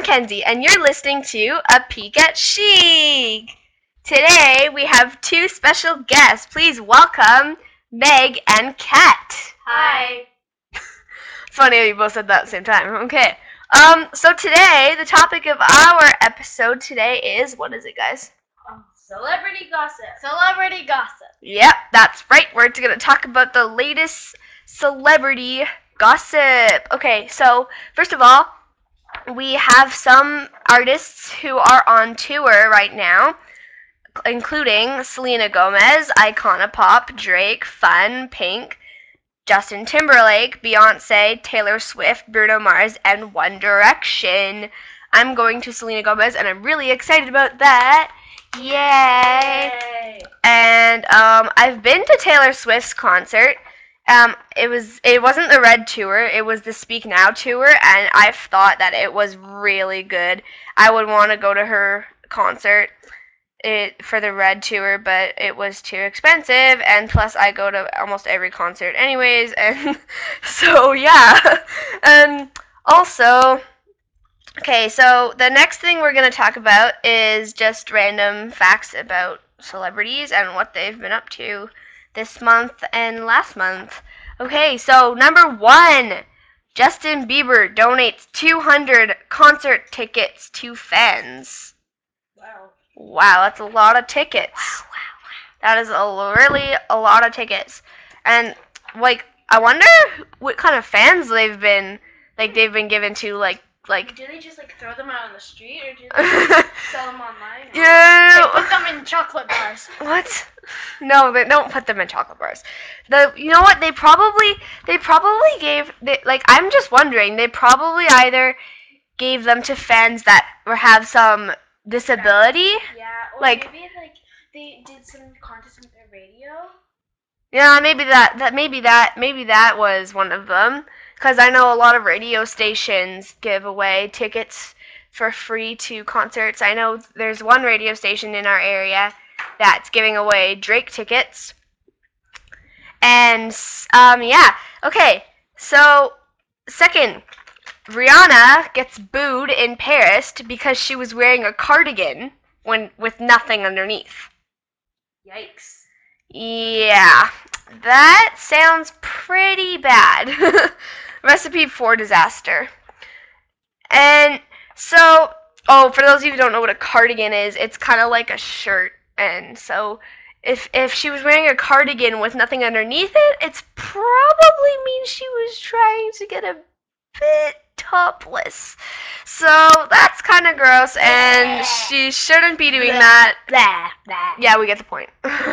Kenzie, and you're listening to A Peek at Chic. Today we have two special guests. Please welcome Meg and Kat. Hi. Funny how you both said that at the same time. Okay. So today, the topic of our episode today is, what is it, guys? Celebrity gossip. Celebrity gossip. Yep, that's right. We're going to talk about the latest celebrity gossip. Okay, so first of all, we have some artists who are on tour right now, including Selena Gomez, Icona Pop, Drake, Fun, Pink, Justin Timberlake, Beyonce, Taylor Swift, Bruno Mars, and One Direction. I'm going to Selena Gomez, and I'm really excited about that. Yay! And I've been to Taylor Swift's concert. It wasn't the Red tour, it was the Speak Now tour, and I thought that it was really good. I would want to go to her concert for the Red tour, but it was too expensive, and plus I go to almost every concert anyways, and so yeah. And also, okay, so the next thing we're going to talk about is just random facts about celebrities and what they've been up to this month and last month. Okay, so number 1, Justin Bieber donates 200 concert tickets to fans. Wow, that's a lot of tickets. Wow. That is really a lot of tickets. And I wonder what kind of fans they've been given to Do they just throw them out on the street, or do they sell them online? Yeah. They put them in chocolate bars. What? No, they don't put them in chocolate bars. You know what? They probably gave. I'm just wondering. They probably either gave them to fans that have some disability. Yeah. Or Like- maybe they did some contest with their radio. Yeah, maybe that was one of them. Because I know a lot of radio stations give away tickets for free to concerts. I know there's one radio station in our area that's giving away Drake tickets. And, yeah. Okay, so, second, Rihanna gets booed in Paris because she was wearing a cardigan with nothing underneath. Yikes. Yeah, that sounds pretty bad. Recipe for disaster. And so, for those of you who don't know what a cardigan is, it's kind of like a shirt. And so, if she was wearing a cardigan with nothing underneath it, it's probably means she was trying to get a bit topless. So that's kind of gross, and she shouldn't be doing that. Blah, blah. Yeah, we get the point.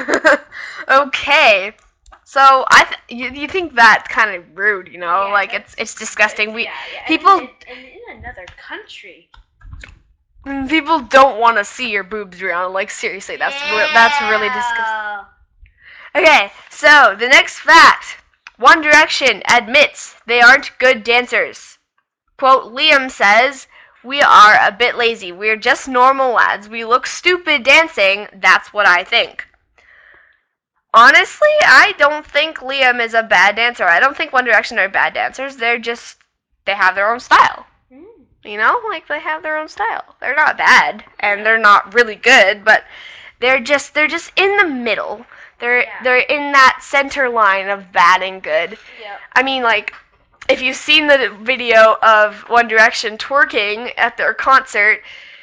Okay. So you think that's kind of rude, you know? Yeah, It's disgusting. Yeah. People And in another country. people don't want to see your boobs, Rihanna. Seriously, that's really disgusting. Okay, so the next fact: One Direction admits they aren't good dancers. Quote, Liam says, "We are a bit lazy. We're just normal lads. We look stupid dancing. That's what I think." Honestly, I don't think Liam is a bad dancer. I don't think One Direction are bad dancers. They have their own style. You know, they have their own style. They're not bad, and they're not really good, but they're just in the middle. They're in that center line of bad and good. Yeah. I mean, if you've seen the video of One Direction twerking at their concert,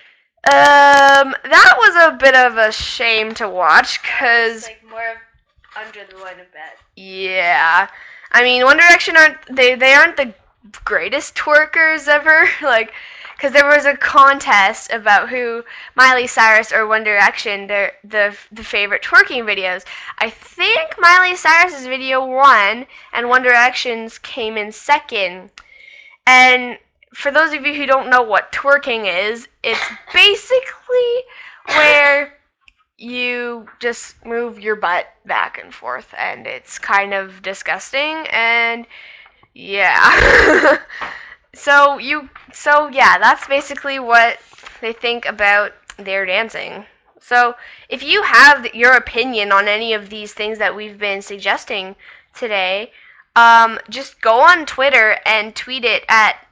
that was a bit of a shame to watch, because More of under the line of bed. yeah, I mean, One Direction aren't the greatest twerkers ever, because there was a contest about who Miley Cyrus or One Direction, the favorite twerking videos. I think Miley Cyrus's video won, and One Direction's came in second. And for those of you who don't know what twerking is, it's basically where you just move your butt back and forth, and it's kind of disgusting, and yeah. So yeah, that's basically what they think about their dancing. So if you have your opinion on any of these things that we've been suggesting today, just go on Twitter and tweet it at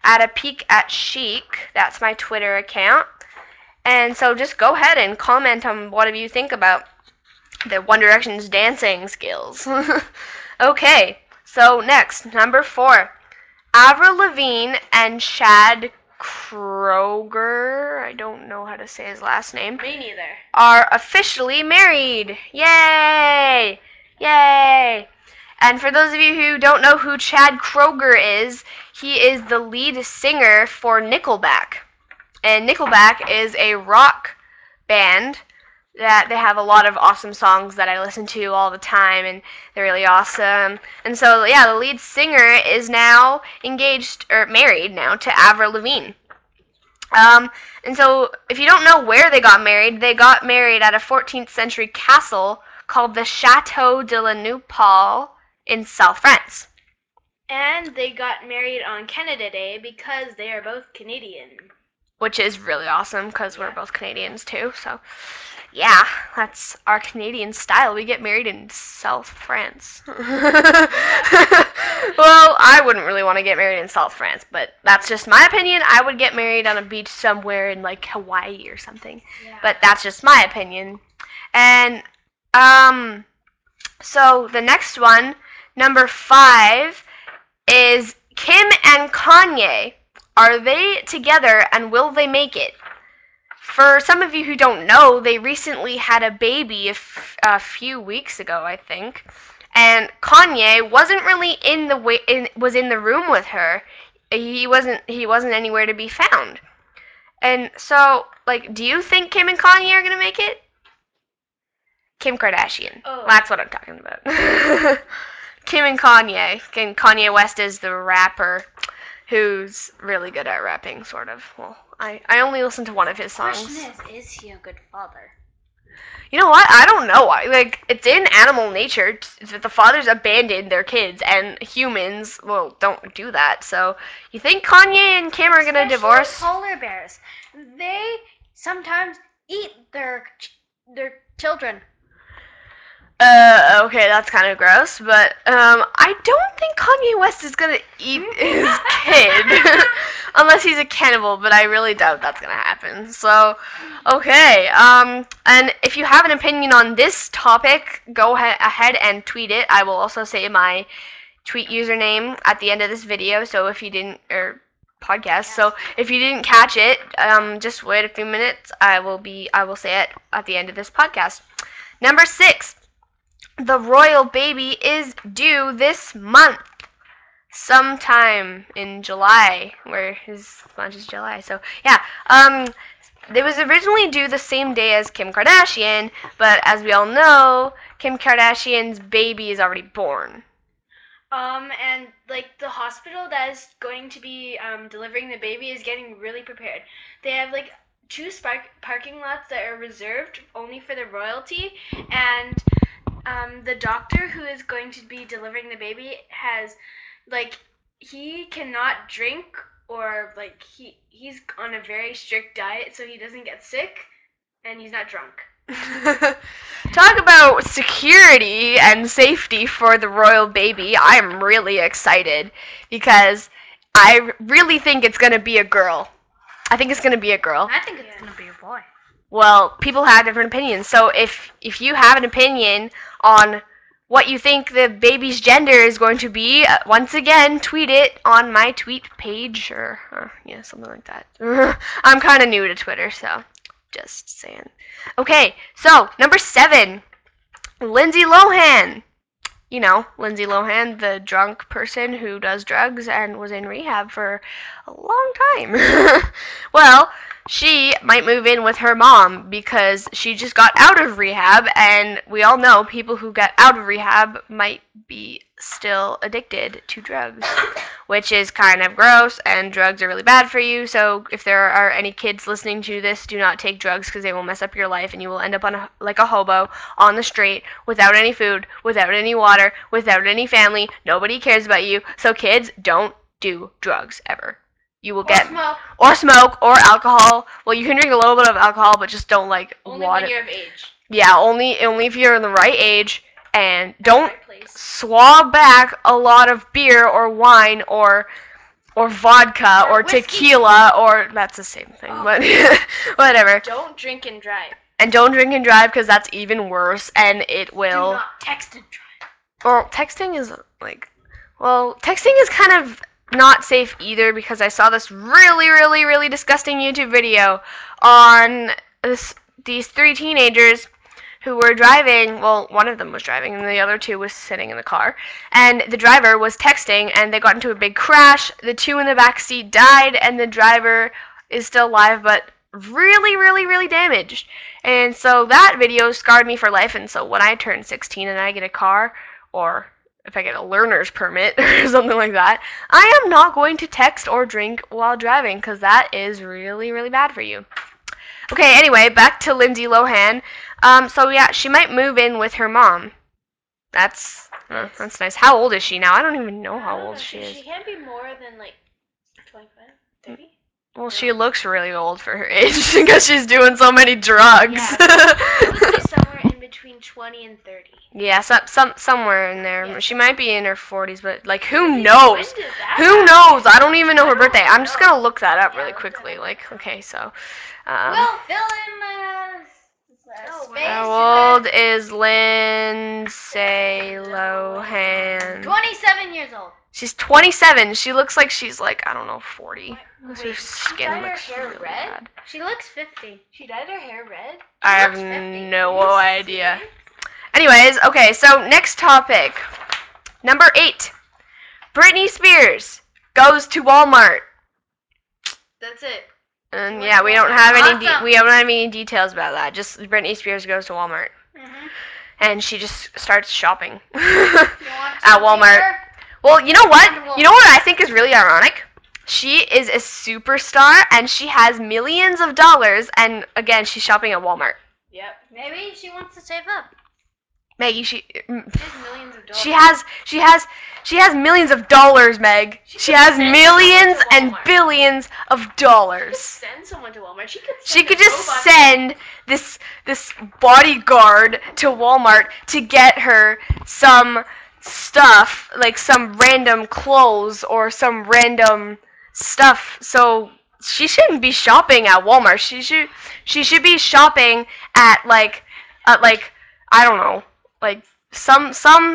at a peek at Chic. That's my Twitter account. And so just go ahead and comment on whatever you think about the One Direction's dancing skills. Okay, so next, number 4. Avril Lavigne and Chad Kroeger, I don't know how to say his last name, Me neither. are officially married. Yay! Yay! And for those of you who don't know who Chad Kroeger is, he is the lead singer for Nickelback. And Nickelback is a rock band that they have a lot of awesome songs that I listen to all the time, and they're really awesome. And so, yeah, the lead singer is now engaged, or married now, to Avril Lavigne. And so, if you don't know where they got married at a 14th century castle called the Chateau de la Noupole in South France. And they got married on Canada Day because they are both Canadian. Which is really awesome because we're both Canadians too, so yeah, that's our Canadian style. We get married in South France. Well, I wouldn't really want to get married in South France, but that's just my opinion. I would get married on a beach somewhere in like Hawaii or something. Yeah. But that's just my opinion. And so the next one, number 5, is Kim and Kanye. Are they together and will they make it? For some of you who don't know, they recently had a baby a few weeks ago, I think. And Kanye wasn't really was in the room with her. He wasn't anywhere to be found. And so, like, do you think Kim and Kanye are going to make it? Kim Kardashian. Oh. That's what I'm talking about. Kim and Kanye. And Kanye West is the rapper who's really good at rapping, sort of. Well, I only listen to one of his songs. The question is he a good father? You know what? I don't know. Like, it's in animal nature that the fathers abandon their kids, and humans, well, don't do that. So, you think Kanye and Kim are gonna divorce? Polar bears. They sometimes eat their children. Okay, that's kind of gross, but I don't think Kanye West is gonna eat his kid unless he's a cannibal, but I really doubt that's gonna happen. So, okay, and if you have an opinion on this topic, go ahead and tweet it. I will also say my tweet username at the end of this video, so if you didn't, or podcast, so if you didn't catch it, just wait a few minutes. I will say it at the end of this podcast. Number 6. The royal baby is due this month, sometime in July, where his month is July. So yeah, it was originally due the same day as Kim Kardashian, but as we all know, Kim Kardashian's baby is already born. And like the hospital that is going to be delivering the baby is getting really prepared. They have like 2 parking lots that are reserved only for the royalty, and the doctor who is going to be delivering the baby has, like, he cannot drink, or like he's on a very strict diet so he doesn't get sick, and he's not drunk. Talk about security and safety for the royal baby. I'm really excited because I really think it's going to be a girl. I think it's going to be a girl. I think it's going to be a boy. Well, people have different opinions. So if you have an opinion on what you think the baby's gender is going to be, once again, tweet it on my tweet page, or yeah, something like that. I'm kind of new to Twitter, so just saying. Okay, so number 7, Lindsay Lohan. You know, Lindsay Lohan, the drunk person who does drugs and was in rehab for a long time. Well, she might move in with her mom because she just got out of rehab, and we all know people who get out of rehab might be still addicted to drugs, which is kind of gross, and drugs are really bad for you. So if there are any kids listening to this, do not take drugs because they will mess up your life, and you will end up like a hobo on the street without any food, without any water, without any family. Nobody cares about you. So kids, don't do drugs ever. You will get smoke or alcohol. Well, you can drink a little bit of alcohol, but just don't like only water. When you're of age. Yeah, only if you're in the right age, and don't swab back a lot of beer or wine or or vodka Or or whiskey. tequila, or that's the same thing, Oh. but whatever. Don't drink and drive. And don't drink and drive because that's even worse, and it will. Do not text and drive. Well, texting is texting is kind of not safe either because I saw this really, really, really disgusting YouTube video on these three teenagers who were driving. Well, one of them was driving and the other two was sitting in the car. And the driver was texting and they got into a big crash. The two in the back seat died and the driver is still alive but really, really, really damaged. And so that video scarred me for life. And so when I turn 16 and I get a car, or if I get a learner's permit or something like that, I am not going to text or drink while driving because that is really, really bad for you. Okay, anyway, back to Lindsay Lohan. So yeah, she might move in with her mom. That's nice. How old is she now? I don't even know how old she is. She can't be more than like 25, 30. Well, she looks really old for her age because she's doing so many drugs. Yeah, I would say somewhere in between 20 and 30. Yeah, somewhere in there. Yeah. She might be in her 40s, but like who knows? When did that Who happen? knows? I don't even know her birthday. I'm just know. gonna look that up Yeah, really look quickly. that up. Like, okay, so. We'll fill in space. How old is Lindsay Lohan? 27 years old. She's 27. She looks like she's like, I don't know, 40. Her Wait, skin dyed her looks hair really red? bad. She looks 50. She dyed her hair red? I have looks 50. no Are you idea. serious? Anyways, okay, so next topic. Number 8. Britney Spears goes to Walmart. That's it. And yeah, we don't have any Awesome. we don't have any details about that. Just Britney Spears goes to Walmart Mm-hmm. and she just starts shopping You want at Walmart. beer? Well, you know what? Wonderful. You know what I think is really ironic? She is a superstar and she has millions of dollars, and again, she's shopping at Walmart. Yep. Maybe she wants to save up. Maggie, She has millions of dollars. she has millions of dollars, Meg. She could has send millions someone to and Walmart. billions of She could dollars. send someone to Walmart. She She could a just robot. send this bodyguard to Walmart to get her some stuff, like some random clothes or some random stuff. So she shouldn't be shopping at Walmart. She should be shopping at like I don't know, like some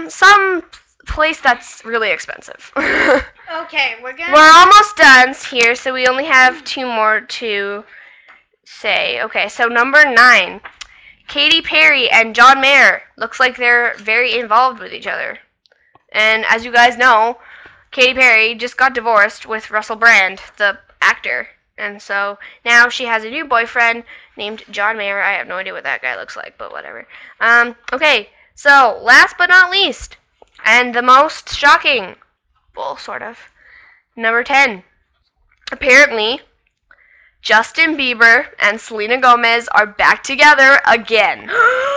place that's really expensive. Okay, we're We're almost done here, so we only have 2 more to say. Okay, so number 9. Katy Perry and John Mayer. Looks like they're very involved with each other. And as you guys know, Katy Perry just got divorced with Russell Brand, the actor. And so now she has a new boyfriend named John Mayer. I have no idea what that guy looks like, but whatever. Okay, so last but not least, and the most shocking, well, sort of, number 10. Apparently, Justin Bieber and Selena Gomez are back together again.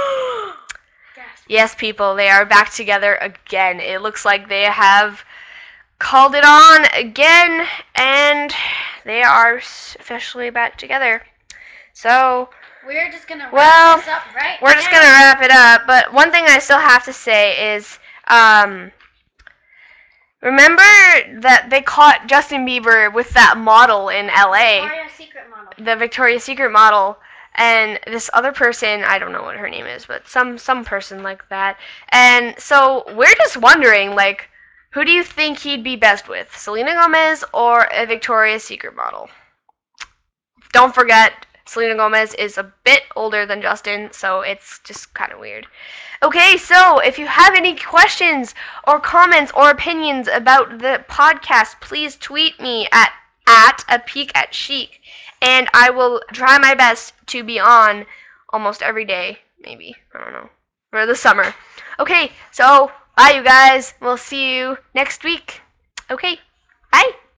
Yes, people, they are back together again. It looks like they have called it on again, and they are officially back together. So, We're just gonna wrap Well, this up right we're just now. gonna wrap it up, but one thing I still have to say is, remember that they caught Justin Bieber with that model in LA, Victoria's Secret model. the Victoria's Secret model, and this other person, I don't know what her name is, but some person like that. And so we're just wondering, like, who do you think he'd be best with, Selena Gomez or a Victoria's Secret model? Don't forget, Selena Gomez is a bit older than Justin, so it's just kind of weird. Okay, so if you have any questions or comments or opinions about the podcast, please tweet me at a peek at chic, and I will try my best to be on almost every day, maybe, I don't know, for the summer. Okay, so bye you guys, we'll see you next week. Okay, bye.